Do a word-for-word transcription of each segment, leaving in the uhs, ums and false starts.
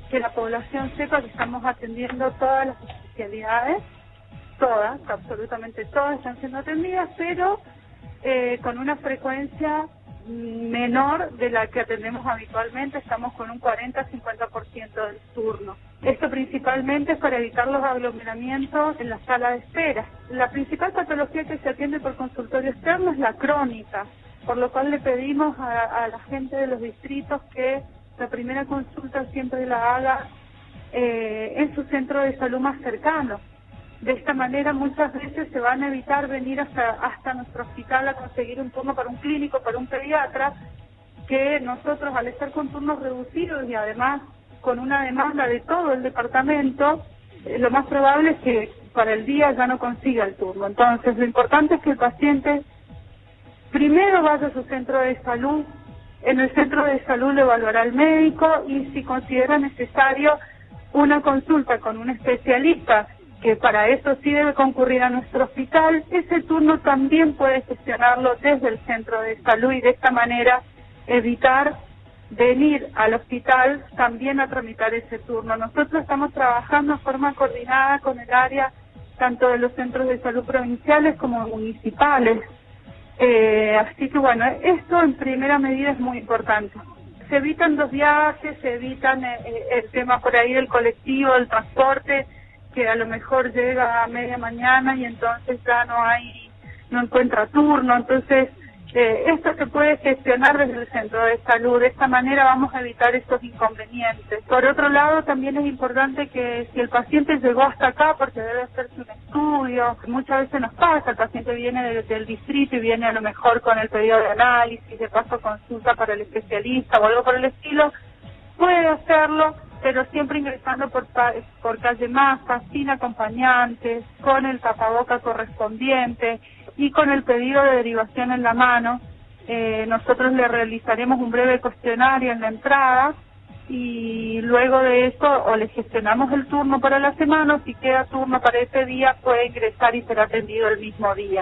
que la población sepa que estamos atendiendo todas las especialidades, todas, absolutamente todas están siendo atendidas, pero eh, con una frecuencia menor de la que atendemos habitualmente. Estamos con un cuarenta a cincuenta por ciento del turno. Esto principalmente es para evitar los aglomeramientos en la sala de espera. La principal patología que se atiende por consultorio externo es la crónica, por lo cual le pedimos a, a la gente de los distritos que la primera consulta siempre la haga eh, en su centro de salud más cercano. De esta manera muchas veces se van a evitar venir hasta, hasta nuestro hospital a conseguir un turno para un clínico, para un pediatra, que nosotros al estar con turnos reducidos y además con una demanda de todo el departamento, eh, lo más probable es que para el día ya no consiga el turno. Entonces lo importante es que el paciente primero vaya a su centro de salud, en el centro de salud lo evaluará el médico y si considera necesario una consulta con un especialista, que para eso sí debe concurrir a nuestro hospital, ese turno también puede gestionarlo desde el centro de salud y de esta manera evitar venir al hospital también a tramitar ese turno. Nosotros estamos trabajando de forma coordinada con el área tanto de los centros de salud provinciales como municipales. Eh, así que bueno, esto en primera medida es muy importante. Se evitan los viajes, se evitan eh, el tema por ahí del colectivo, del transporte, que a lo mejor llega a media mañana y entonces ya no hay, no encuentra turno. Entonces eh, esto se puede gestionar desde el centro de salud. De esta manera vamos a evitar estos inconvenientes. Por otro lado, también es importante que si el paciente llegó hasta acá porque debe hacerse un estudio, muchas veces nos pasa, el paciente viene del, del distrito y viene a lo mejor con el pedido de análisis, de paso consulta para el especialista o algo por el estilo, puede hacerlo, pero siempre ingresando por, por calle Masa, sin acompañantes, con el tapaboca correspondiente y con el pedido de derivación en la mano. Eh, nosotros le realizaremos un breve cuestionario en la entrada y luego de eso o le gestionamos el turno para la semana o si queda turno para ese día puede ingresar y ser atendido el mismo día.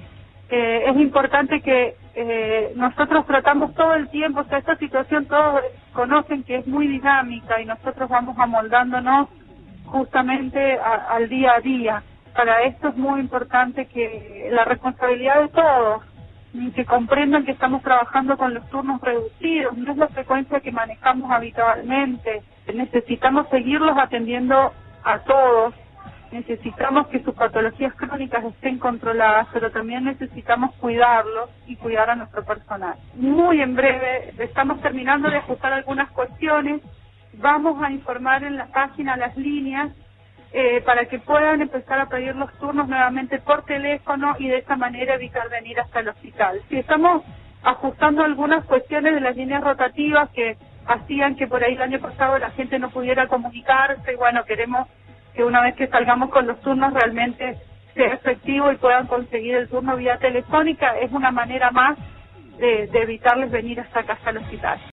Eh, es importante que eh, nosotros tratamos todo el tiempo, o sea, esta situación todos conocen que es muy dinámica y nosotros vamos amoldándonos justamente a, al día a día. Para esto es muy importante que la responsabilidad de todos, y que comprendan que estamos trabajando con los turnos reducidos, no es la frecuencia que manejamos habitualmente, necesitamos seguirlos atendiendo a todos. Necesitamos que sus patologías crónicas estén controladas, pero también necesitamos cuidarlos y cuidar a nuestro personal. Muy en breve, estamos terminando de ajustar algunas cuestiones, vamos a informar en la página las líneas eh, para que puedan empezar a pedir los turnos nuevamente por teléfono y de esa manera evitar venir hasta el hospital. Si estamos ajustando algunas cuestiones de las líneas rotativas que hacían que por ahí el año pasado la gente no pudiera comunicarse, y bueno, queremos que una vez que salgamos con los turnos realmente sea efectivo y puedan conseguir el turno vía telefónica. Es una manera más de, de evitarles venir hasta acá, hasta el hospital.